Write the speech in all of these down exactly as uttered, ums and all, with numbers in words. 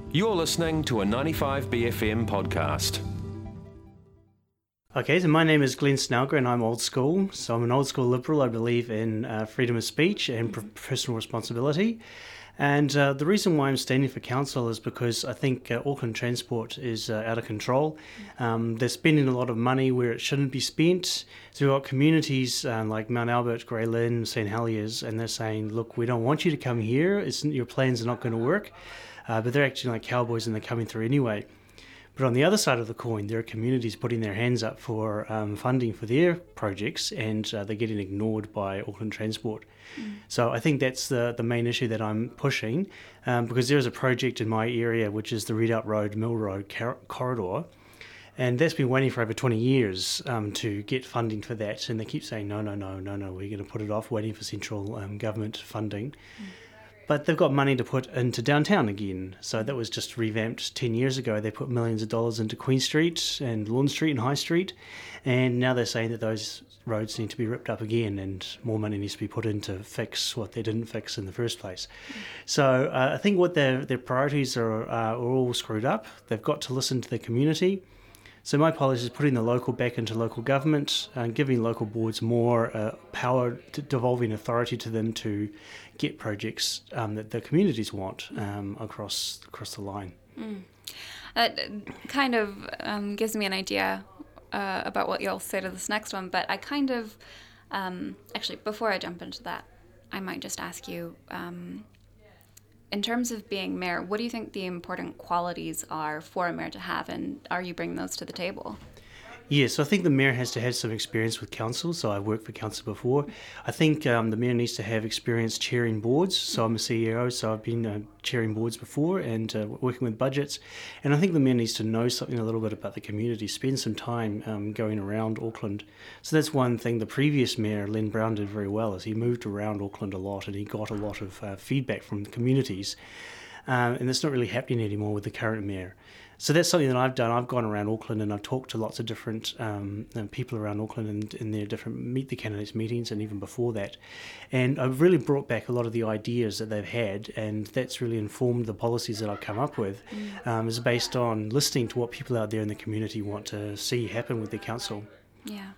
You're listening to a ninety-five B F M podcast. Okay, so my name is Glenn Snelger and I'm old school. So I'm an old school Liberal. I believe in uh, freedom of speech and pr- personal responsibility. And uh, the reason why I'm standing for council is because I think uh, Auckland Transport is uh, out of control. Um, they're spending a lot of money where it shouldn't be spent. So we've got communities um, like Mount Albert, Grey Lynn, Saint Heliers, and they're saying, look, we don't want you to come here. It's, your plans are not going to work. Uh, but they're acting like cowboys and they're coming through anyway. But on the other side of the coin, there are communities putting their hands up for um, funding for their projects, and uh, they're getting ignored by Auckland Transport. Mm. So I think that's the, the main issue that I'm pushing, um, because there is a project in my area, which is the Redoubt Road, Mill Road cor- corridor, and that's been waiting for over twenty years um, to get funding for that. And they keep saying, no, no, no, no, no, we're going to put it off, waiting for central um, government funding. Mm. But they've got money to put into downtown again. So that was just revamped ten years ago. They put millions of dollars into Queen Street and Lawn Street and High Street. And now they're saying that those roads need to be ripped up again and more money needs to be put in to fix what they didn't fix in the first place. So uh, I think what their, their priorities are, uh, are all screwed up. They've got to listen to the community. So my policy is putting the local back into local government, uh, giving local boards more uh, power, to, devolving authority to them to get projects um, that the communities want um, across across the line. Mm. That kind of um, gives me an idea uh, about what you'll say to this next one, but I kind of, um, actually, before I jump into that, I might just ask you, um, in terms of being mayor, what do you think the important qualities are for a mayor to have, and are you bringing those to the table? Yes, so I think the mayor has to have some experience with council. So I've worked for council before. I think um, the mayor needs to have experience chairing boards. So I'm a C E O, so I've been uh, chairing boards before and uh, working with budgets. And I think the mayor needs to know something a little bit about the community, spend some time um, going around Auckland. So that's one thing the previous mayor, Len Brown, did very well, is he moved around Auckland a lot and he got a lot of uh, feedback from the communities. Um, and that's not really happening anymore with the current mayor. So that's something that I've done. I've gone around Auckland and I've talked to lots of different um, people around Auckland and in their different Meet the Candidates meetings and even before that. And I've really brought back a lot of the ideas that they've had, and that's really informed the policies that I've come up with. Mm. Um, is based on listening to what people out there in the community want to see happen with their council. Yeah.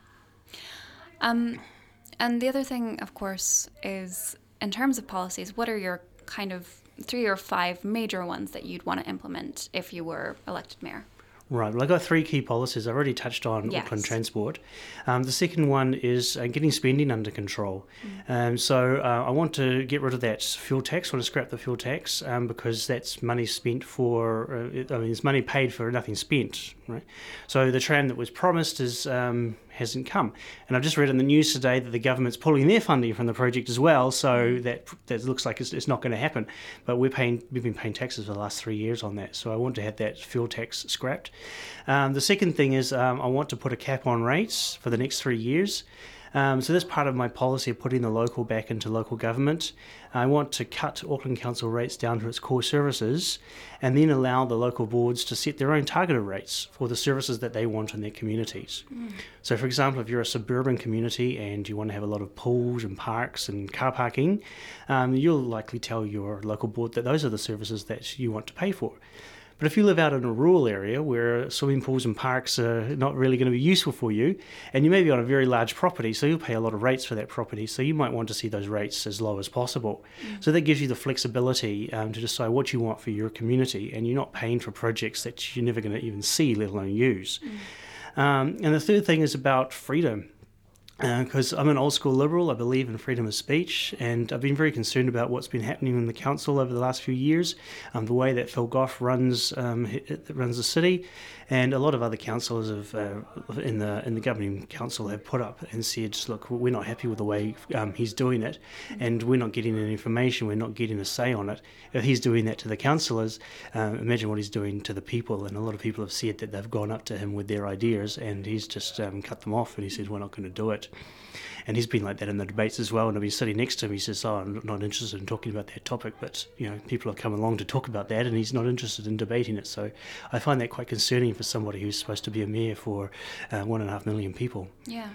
Um, and the other thing, of course, is in terms of policies, what are your kind of three or five major ones that you'd want to implement if you were elected mayor? Right. Well, I've got three key policies. I've already touched on yes. Auckland Transport. Um, the second one is uh, getting spending under control. Mm. Um, so uh, I want to get rid of that fuel tax. I want to scrap the fuel tax um, because that's money spent for, uh, it, I mean, it's money paid for nothing spent, right? So the tram that was promised is um, hasn't come. And I've just read in the news today that the government's pulling their funding from the project as well, so that that looks like it's, it's not going to happen. But we're paying, we've been paying taxes for the last three years on that, so I want to have that fuel tax scrapped. Um, the second thing is um, I want to put a cap on rates for the next three years. Um, so that's part of my policy of putting the local back into local government. I want to cut Auckland Council rates down to its core services and then allow the local boards to set their own targeted rates for the services that they want in their communities. Mm. So for example, if you're a suburban community and you want to have a lot of pools and parks and car parking, um, you'll likely tell your local board that those are the services that you want to pay for. But if you live out in a rural area where swimming pools and parks are not really going to be useful for you, and you may be on a very large property, so you'll pay a lot of rates for that property, so you might want to see those rates as low as possible. Mm. So that gives you the flexibility um, to decide what you want for your community, and you're not paying for projects that you're never going to even see, let alone use. Mm. Um, and the third thing is about freedom. Because uh, I'm an old school Liberal, I believe in freedom of speech, and I've been very concerned about what's been happening in the council over the last few years, um, the way that Phil Goff runs um, runs the city, and a lot of other councillors have, uh, in the in the governing council have put up and said, look, we're not happy with the way um, he's doing it, and we're not getting any information, we're not getting a say on it. If he's doing that to the councillors, um, imagine what he's doing to the people, and a lot of people have said that they've gone up to him with their ideas, and he's just um, cut them off, and he said, we're not going to do it. And he's been like that in the debates as well. And I've been sitting next to him. He says, oh, I'm not interested in talking about that topic. But, you know, people have come along to talk about that and he's not interested in debating it. So I find that quite concerning for somebody who's supposed to be a mayor for uh, one and a half million people. Yeah.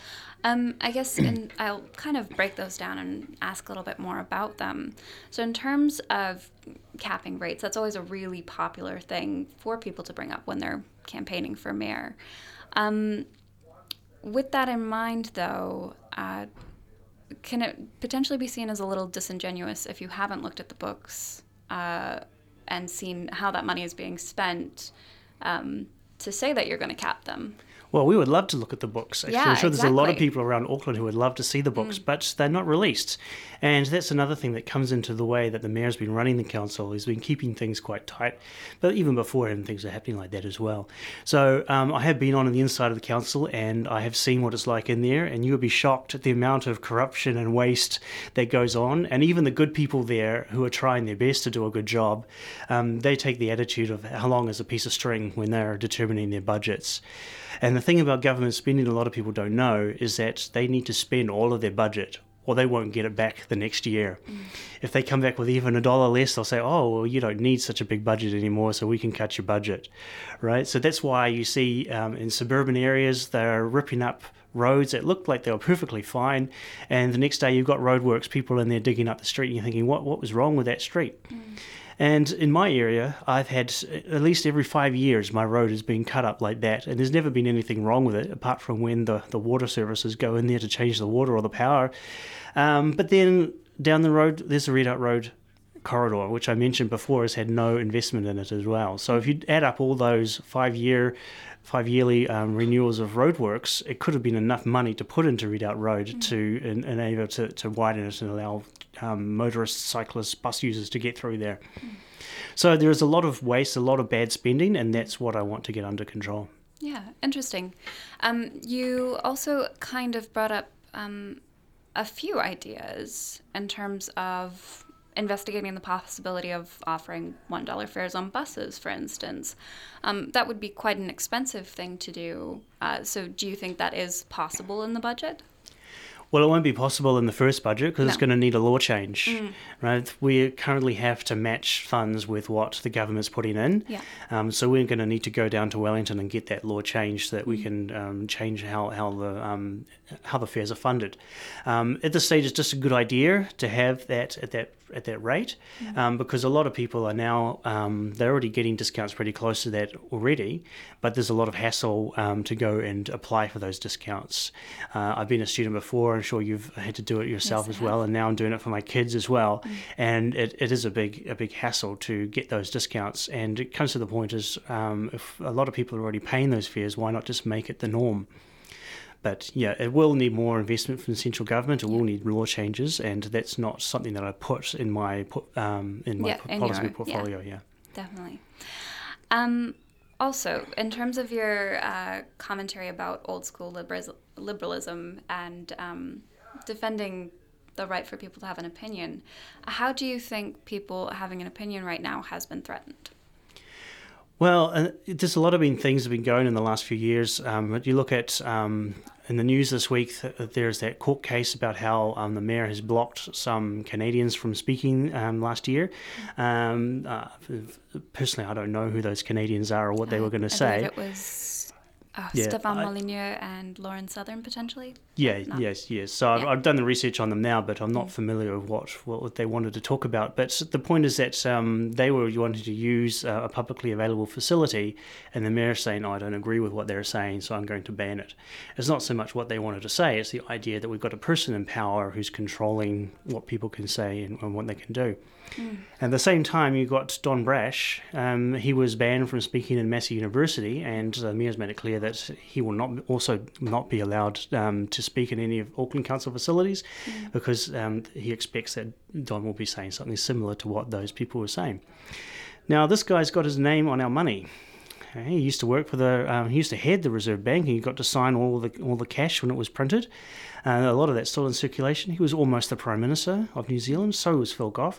Um, I guess and I'll kind of break those down and ask a little bit more about them. So in terms of capping rates. That's always a really popular thing for people to bring up when they're campaigning for mayor. Um, with that in mind, though, uh, can it potentially be seen as a little disingenuous if you haven't looked at the books uh, and seen how that money is being spent um, to say that you're going to cap them? Well, we would love to look at the books. Actually, Yeah, I'm sure there's a lot of exactly. people around Auckland who would love to see the books, Mm. but they're not released. And that's another thing that comes into the way that the mayor's been running the council. He's been keeping things quite tight, but even before him, things are happening like that as well. So um, I have been on the inside of the council, and I have seen what it's like in there, and you would be shocked at the amount of corruption and waste that goes on. And even the good people there who are trying their best to do a good job, um, they take the attitude of how long is a piece of string when they're determining their budgets. And the thing about government spending, a lot of people don't know, is that they need to spend all of their budget or they won't get it back the next year. Mm. If they come back with even a dollar less, they'll say, oh, well, you don't need such a big budget anymore, so we can cut your budget, right? So that's why you see um, in suburban areas, they're ripping up roads that looked like they were perfectly fine, and the next day you've got roadworks, people in there digging up the street, and you're thinking, what, what was wrong with that street? Mm. And in my area, I've had at least every five years my road has been cut up like that, and there's never been anything wrong with it, apart from when the, the water services go in there to change the water or the power. Um, but then down the road, there's the Redoubt Road corridor, which I mentioned before has had no investment in it as well. So if you add up all those five-year, five-yearly um, renewals of roadworks, it could have been enough money to put into Redoubt Road mm. to en- enable to, to widen it and allow um, motorists, cyclists, bus users to get through there. Mm. So there is a lot of waste, a lot of bad spending, and that's what I want to get under control. Yeah, interesting. Um, you also kind of brought up um, a few ideas in terms of investigating the possibility of offering one dollar fares on buses, for instance. Um, that would be quite an expensive thing to do. Uh, so do you think that is possible in the budget? Well, it won't be possible in the first budget because no. it's going to need a law change, mm. right? We currently have to match funds with what the government's putting in. Yeah. Um, so we're going to need to go down to Wellington and get that law changed so that mm. we can um, change how, how the um, how the fares are funded. Um, at this stage, it's just a good idea to have that at that at that rate mm. um, because a lot of people are now, um, they're already getting discounts pretty close to that already, but there's a lot of hassle um, to go and apply for those discounts. Uh, I've been a student before, I'm sure you've had to do it yourself yes, as well, and now I'm doing it for my kids as well, mm. and it, it is a big a big hassle to get those discounts, and it comes to the point is um, if a lot of people are already paying those fares, why not just make it the norm? But yeah, it will need more investment from the central government. It will need law changes, and that's not something that I put in my um, in my yeah, in policy your, portfolio. Yeah, yeah. Definitely. Um, also, in terms of your uh, commentary about old school liberis- liberalism and um, defending the right for people to have an opinion, how do you think people having an opinion right now has been threatened? Well, uh, there's a lot of been things that have been going in the last few years. Um, you look at um, in the news this week, th- there's that court case about how um, the mayor has blocked some Canadians from speaking um, last year. Um, uh, personally, I don't know who those Canadians are or what they were going to say. I believe it was oh, yeah, Stefan I, Molyneux and Lauren Southern, potentially? Yeah, no. yes, yes. So I've, yeah. I've done the research on them now, but I'm not mm. familiar with what, what they wanted to talk about. But the point is that um, they were wanting to use uh, a publicly available facility, and the mayor saying, oh, I don't agree with what they're saying, so I'm going to ban it. It's not so much what they wanted to say, it's the idea that we've got a person in power who's controlling what people can say and, and what they can do. Mm. At the same time, you've got Don Brash. Um, he was banned from speaking in Massey University, and the mayor's made it clear that he will not also not be allowed um, to speak in any of Auckland Council facilities mm. because um, he expects that Don will be saying something similar to what those people were saying. Now, this guy's got his name on our money. He used to work for the. Um, he used to head the Reserve Bank, and he got to sign all the all the cash when it was printed. Uh, a lot of that's still in circulation. He was almost the Prime Minister of New Zealand. So was Phil Goff.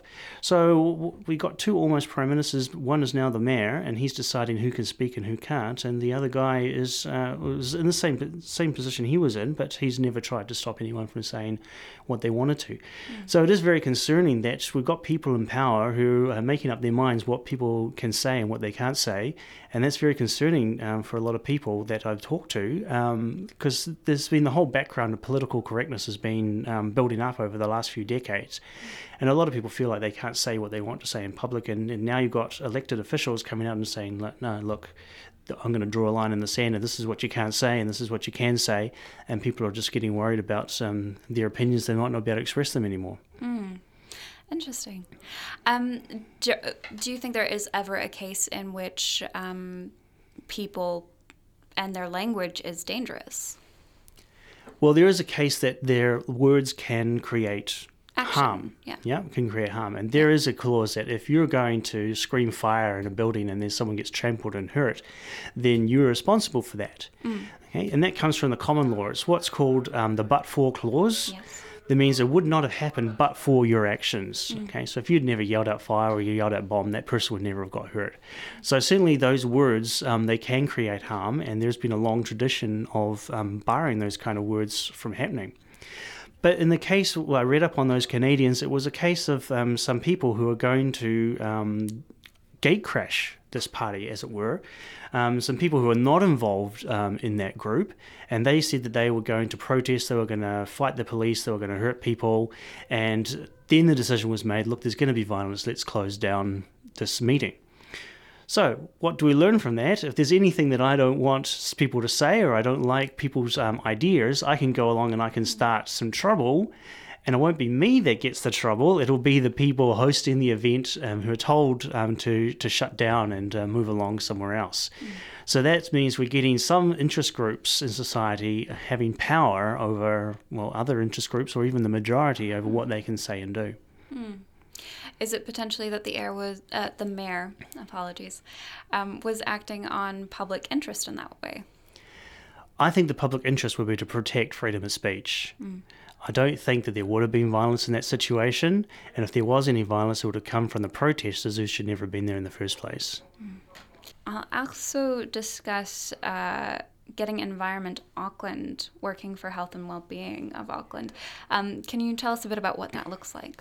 So we got two almost Prime Ministers. One is now the Mayor, and he's deciding who can speak and who can't. And the other guy is uh, was in the same same position he was in, but he's never tried to stop anyone from saying what they wanted to. Mm. So it is very concerning that we've got people in power who are making up their minds what people can say and what they can't say. And that's very concerning um, for a lot of people that I've talked to, because um, there's been the whole background of political political correctness has been um, building up over the last few decades. And a lot of people feel like they can't say what they want to say in public. And, and now you've got elected officials coming out and saying, no, look, I'm going to draw a line in the sand, and this is what you can't say, and this is what you can say. And people are just getting worried about um, their opinions. They might not be able to express them anymore. Mm. Interesting. Um, do, do you think there is ever a case in which um, people and their language is dangerous? Well, there is a case that their words can create Action. harm. Yeah. yeah, can create harm. And there is a clause that if you're going to scream fire in a building and then someone gets trampled and hurt, then you're responsible for that. Mm. Okay, and that comes from the common law. It's what's called um, the but-for clause. Yes. That means it would not have happened but for your actions. Mm. Okay, so if you'd never yelled out fire or you yelled out bomb, that person would never have got hurt. So certainly those words, um, they can create harm, and there's been a long tradition of um, barring those kind of words from happening. But in the case, well, I read up on those Canadians, it was a case of um, some people who were going to um, gate crash this party, as it were. Um, some people who were not involved um, in that group, and they said that they were going to protest, they were going to fight the police, they were going to hurt people, and then the decision was made, look, there's going to be violence, let's close down this meeting. So what do we learn from that? If there's anything that I don't want people to say, or I don't like people's um, ideas, I can go along and I can start some trouble. And it won't be me that gets the trouble. It'll be the people hosting the event um, who are told um, to, to shut down and uh, move along somewhere else. Mm. So that means we're getting some interest groups in society having power over, well, other interest groups or even the majority over what they can say and do. Mm. Is it potentially that the air was uh, the mayor, apologies, um, was acting on public interest in that way? I think the public interest would be to protect freedom of speech. Mm. I don't think that there would have been violence in that situation, and if there was any violence, it would have come from the protesters who should never have been there in the first place. I'll also discuss uh, getting Environment Auckland working for health and well-being of Auckland. Um, can you tell us a bit about what that looks like?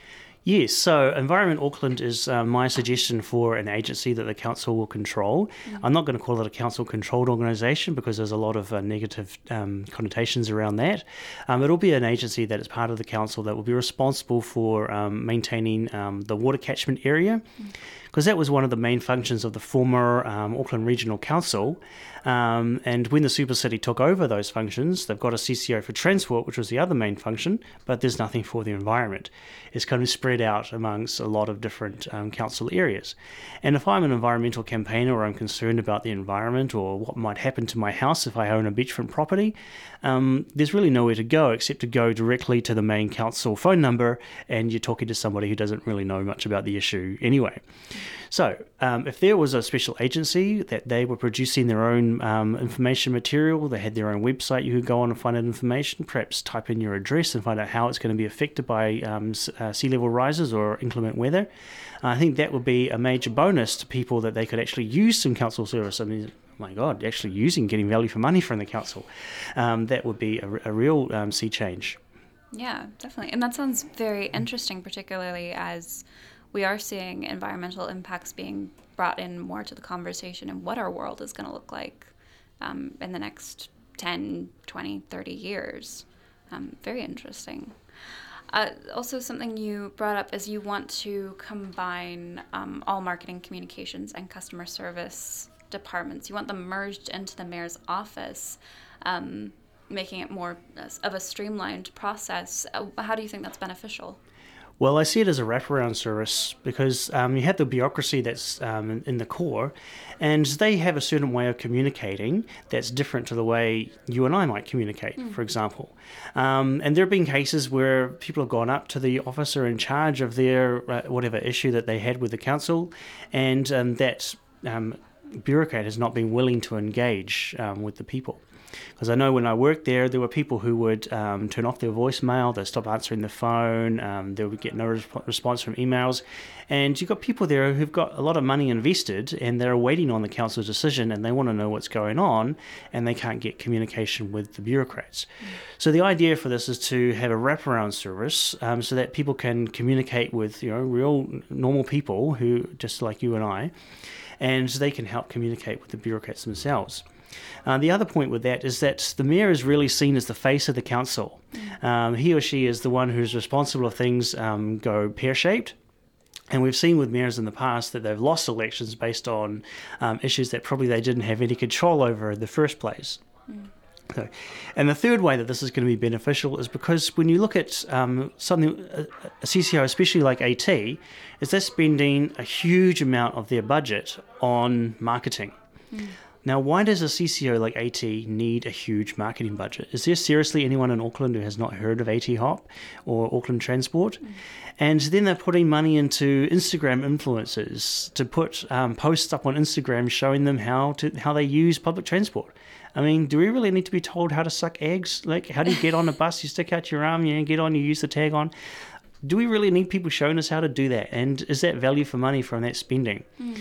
Yes, so Environment Auckland is uh, my suggestion for an agency that the council will control. Mm-hmm. I'm not going to call it a council-controlled organisation because there's a lot of uh, negative um, connotations around that. Um, it'll be an agency that is part of the council that will be responsible for um, maintaining um, the water catchment area, because mm-hmm. that was one of the main functions of the former um, Auckland Regional Council. Um, and when the Super City took over those functions, they've got a C C O for transport, which was the other main function, but there's nothing for the environment. It's kind of spread out amongst a lot of different um, council areas. And if I'm an environmental campaigner or I'm concerned about the environment or what might happen to my house if I own a beachfront property, um, there's really nowhere to go except to go directly to the main council phone number, and you're talking to somebody who doesn't really know much about the issue anyway. So um, if there was a special agency that they were producing their own um, information material, they had their own website, you could go on and find out information, perhaps type in your address and find out how it's going to be affected by um, uh, sea level rises or inclement weather. Uh, I think that would be a major bonus to people, that they could actually use some council service. I mean, my God, actually using, getting value for money from the council. Um, that would be a, a real um, sea change. Yeah, definitely. And that sounds very interesting, particularly as we are seeing environmental impacts being brought in more to the conversation and what our world is going to look like um, in the next ten, twenty, thirty years. Um, very interesting. Uh, also, something you brought up is you want to combine um, all marketing, communications, and customer service departments. You want them merged into the mayor's office, um, making it more of a streamlined process. Uh, how do you think that's beneficial? Well, I see it as a wraparound service because um, you have the bureaucracy that's um, in, in the core, and they have a certain way of communicating that's different to the way you and I might communicate, mm. for example. Um, and there have been cases where people have gone up to the officer in charge of their uh, whatever issue that they had with the council, and um, that um, bureaucrat has not been willing to engage um, with the people. Because I know when I worked there, there were people who would um, turn off their voicemail, they'd stop answering the phone, um, they would get no resp- response from emails. And you've got people there who've got a lot of money invested and they're waiting on the council's decision and they want to know what's going on, and they can't get communication with the bureaucrats. Mm. So the idea for this is to have a wraparound service um, so that people can communicate with, you know, real normal people who just like you and I, and they can help communicate with the bureaucrats themselves. Uh, the other point with that is that the mayor is really seen as the face of the council. Mm. Um, he or she is the one who's responsible if things um, go pear-shaped. And we've seen with mayors in the past that they've lost elections based on um, issues that probably they didn't have any control over in the first place. Mm. So, and the third way that this is going to be beneficial is because when you look at um, something, a, a C C O, especially like AT, is they're spending a huge amount of their budget on marketing. Mm. Now, why does a C C O like AT need a huge marketing budget? Is there seriously anyone in Auckland who has not heard of AT Hop or Auckland Transport? Mm. And then they're putting money into Instagram influencers to put um, posts up on Instagram showing them how to how they use public transport. I mean, do we really need to be told how to suck eggs? Like, how do you get on a bus? You stick out your arm, you get on, you use the tag on. Do we really need people showing us how to do that? And is that value for money from that spending? Mm.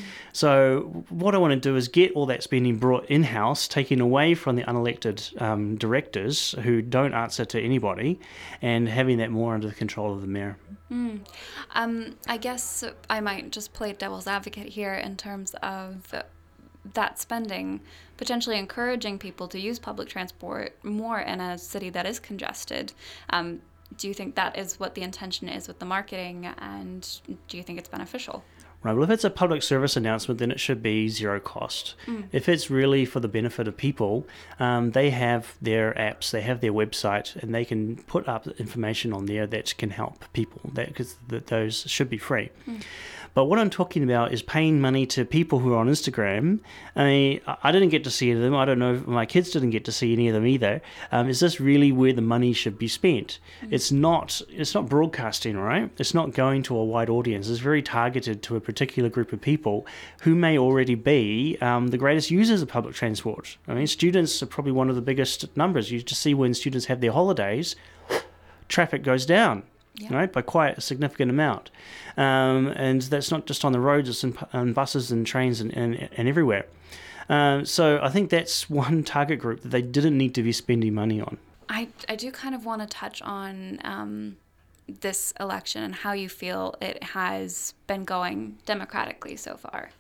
So what I want to do is get all that spending brought in-house, taken away from the unelected um, directors who don't answer to anybody, and having that more under the control of the mayor. Mm. Um, I guess I might just play devil's advocate here in terms of that spending potentially encouraging people to use public transport more in a city that is congested. Um, do you think that is what the intention is with the marketing, and do you think it's beneficial? Right, well, if it's a public service announcement, then it should be zero cost. Mm. If it's really for the benefit of people, um, they have their apps, they have their website, and they can put up information on there that can help people, because those should be free. Mm. But what I'm talking about is paying money to people who are on Instagram. I mean, I didn't get to see any of them. I don't know if my kids didn't get to see any of them either. Um, is this really where the money should be spent? Mm-hmm. It's not. It's not broadcasting, right? It's not going to a wide audience. It's very targeted to a particular group of people who may already be um, the greatest users of public transport. I mean, students are probably one of the biggest numbers. You just see when students have their holidays, traffic goes down. Yeah. Right, by quite a significant amount. Um, and that's not just on the roads, it's in, on buses and trains and, and, and everywhere. Um, so I think that's one target group that they didn't need to be spending money on. I, I do kind of want to touch on um, this election and how you feel it has been going democratically so far.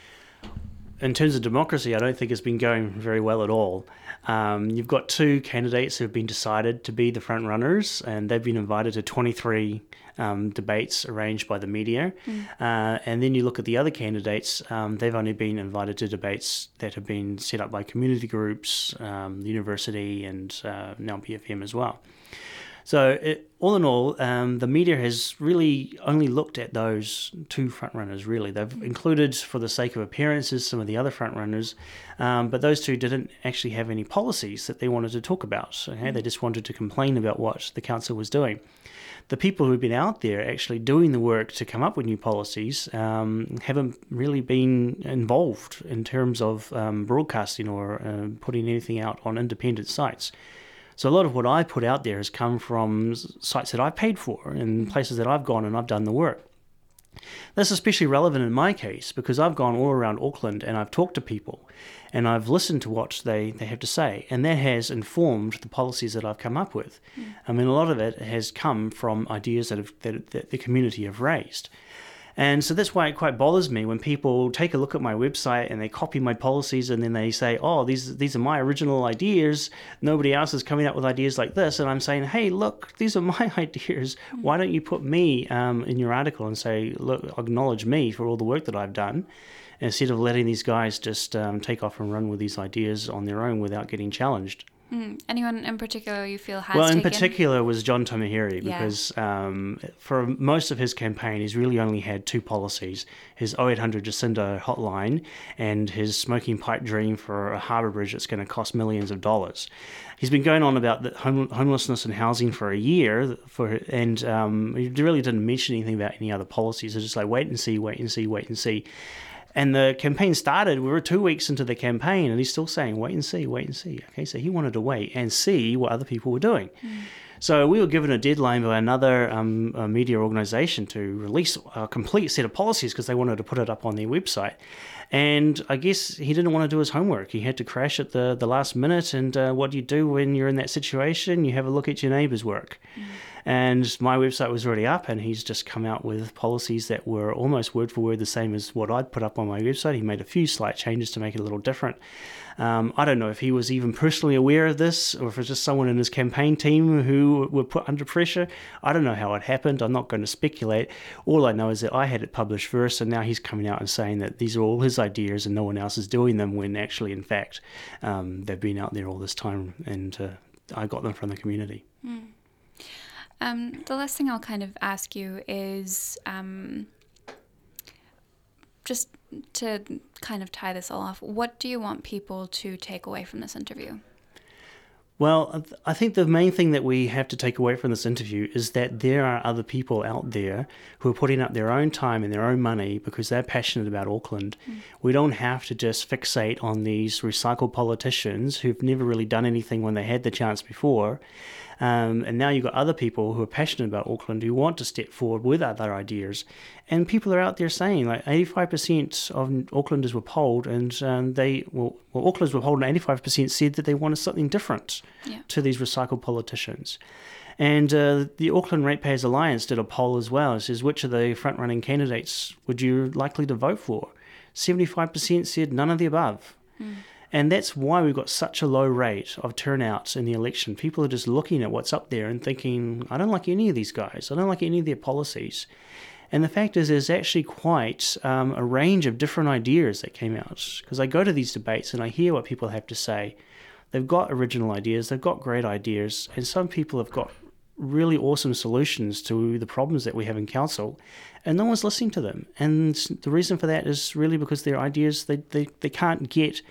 In terms of democracy, I don't think it's been going very well at all. Um, you've got two candidates who have been decided to be the front runners, and they've been invited to twenty-three um, debates arranged by the media. Mm. Uh, and then you look at the other candidates, um, they've only been invited to debates that have been set up by community groups, um, the university, and uh, now B F M as well. So it, all in all, um, the media has really only looked at those two frontrunners, really. They've included, for the sake of appearances, some of the other frontrunners, um, but those two didn't actually have any policies that they wanted to talk about. Okay? They just wanted to complain about what the council was doing. The people who've been out there actually doing the work to come up with new policies um, haven't really been involved in terms of um, broadcasting or uh, putting anything out on independent sites. So a lot of what I put out there has come from sites that I paid for and places that I've gone and I've done the work. That's especially relevant in my case because I've gone all around Auckland and I've talked to people and I've listened to what they, they have to say, and that has informed the policies that I've come up with. Mm. I mean, a lot of it has come from ideas that, have, that, that the community have raised. And so that's why it quite bothers me when people take a look at my website and they copy my policies and then they say, oh, these these are my original ideas. Nobody else is coming up with ideas like this. And I'm saying, hey, look, these are my ideas. Why don't you put me um, in your article and say, look, acknowledge me for all the work that I've done, instead of letting these guys just um, take off and run with these ideas on their own without getting challenged. Mm. Anyone in particular you feel has Well, in taken? particular was John Tamahiri, Yeah. because um, for most of his campaign, he's really only had two policies: his oh eight hundred Jacinda hotline and his smoking pipe dream for a harbour bridge that's going to cost millions of dollars. He's been going on about the home, homelessness and housing for a year, for and um, he really didn't mention anything about any other policies. It's just like wait and see, wait and see, wait and see. And the campaign started, we were two weeks into the campaign, and he's still saying, wait and see, wait and see. Okay, so he wanted to wait and see what other people were doing. Mm. So we were given a deadline by another um, a media organisation to release a complete set of policies because they wanted to put it up on their website. And I guess he didn't want to do his homework. He had to crash at the, the last minute. And uh, what do you do when you're in that situation? You have a look at your neighbour's work. Mm. And my website was already up, and he's just come out with policies that were almost word for word the same as what I'd put up on my website. He made a few slight changes to make it a little different. Um, I don't know if he was even personally aware of this, or if it's just someone in his campaign team who were put under pressure. I don't know how it happened. I'm not going to speculate. All I know is that I had it published first, and now he's coming out and saying that these are all his ideas and no one else is doing them, when actually, in fact, um, they've been out there all this time, and uh, I got them from the community. Mm. Um, the last thing I'll kind of ask you is um, just to kind of tie this all off, what do you want people to take away from this interview? Well, I think the main thing that we have to take away from this interview is that there are other people out there who are putting up their own time and their own money because they're passionate about Auckland. Mm. We don't have to just fixate on these recycled politicians who've never really done anything when they had the chance before. Um, and now you've got other people who are passionate about Auckland who want to step forward with other ideas. And people are out there saying, like, eighty-five percent of Aucklanders were polled, and um, they, well, well, Aucklanders were polled, and eighty-five percent said that they wanted something different yeah. to these recycled politicians. And uh, the Auckland Ratepayers Alliance did a poll as well. It says, which of the front-running candidates would you likely to vote for? seventy-five percent said none of the above. Mm. And that's why we've got such a low rate of turnout in the election. People are just looking at what's up there and thinking, I don't like any of these guys. I don't like any of their policies. And the fact is, there's actually quite um, a range of different ideas that came out. Because I go to these debates and I hear what people have to say. They've got original ideas. They've got great ideas. And some people have got really awesome solutions to the problems that we have in council. And no one's listening to them. And the reason for that is really because their ideas, they, they, they can't get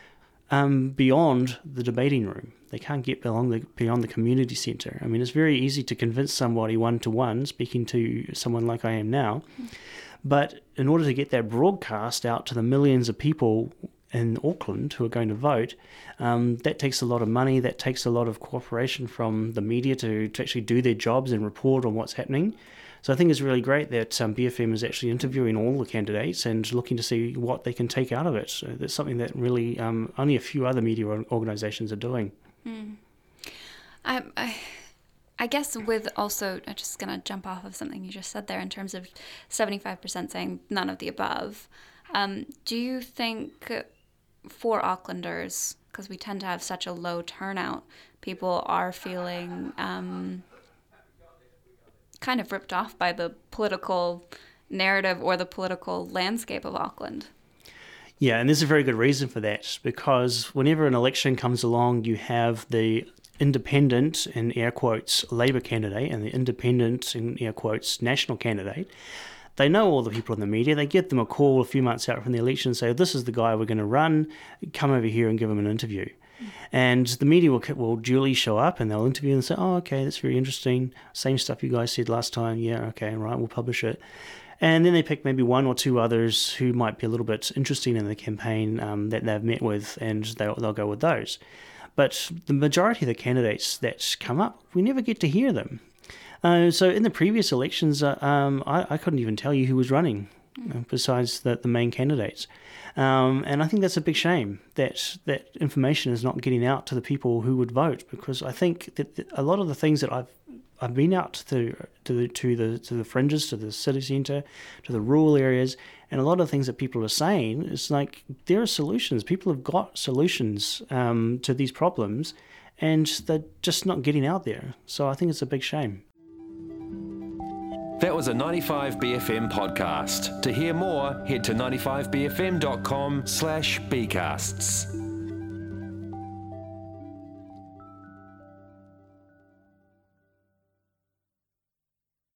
Um, beyond the debating room. They can't get beyond the, beyond the community centre. I mean, it's very easy to convince somebody one-to-one, speaking to someone like I am now, but in order to get that broadcast out to the millions of people in Auckland who are going to vote, um, that takes a lot of money, that takes a lot of cooperation from the media to, to actually do their jobs and report on what's happening. So I think it's really great that um, B F M is actually interviewing all the candidates and looking to see what they can take out of it. So that's something that really um, only a few other media organisations are doing. Mm. I, I, I guess with also, I'm just going to jump off of something you just said there in terms of seventy-five percent saying none of the above. Um, do you think for Aucklanders, because we tend to have such a low turnout, people are feeling Um, kind of ripped off by the political narrative or the political landscape of Auckland? Yeah, and there's a very good reason for that, because whenever an election comes along, you have the independent, in air quotes, Labour candidate and the independent, in air quotes, national candidate. They know all the people in the media. They get them a call a few months out from the election and say, this is the guy we're going to run, come over here and give him an interview. And the media will, will duly show up and they'll interview and say, oh, okay, that's very interesting. Same stuff you guys said last time. Yeah, okay, right, we'll publish it. And then they pick maybe one or two others who might be a little bit interesting in the campaign um, that they've met with, and they'll, they'll go with those. But the majority of the candidates that come up, we never get to hear them. Uh, so in the previous elections, uh, um, I, I couldn't even tell you who was running uh, besides the, the main candidates. Um, and I think that's a big shame that that information is not getting out to the people who would vote, because I think that a lot of the things that I've I've been out to to the to the to the fringes, to the city centre, to the rural areas, and a lot of the things that people are saying is like there are solutions. People have got solutions um, to these problems, and they're just not getting out there. So I think it's a big shame. That was a ninety-five B F M podcast. To hear more, head to ninety-five b f m dot com slash bcasts.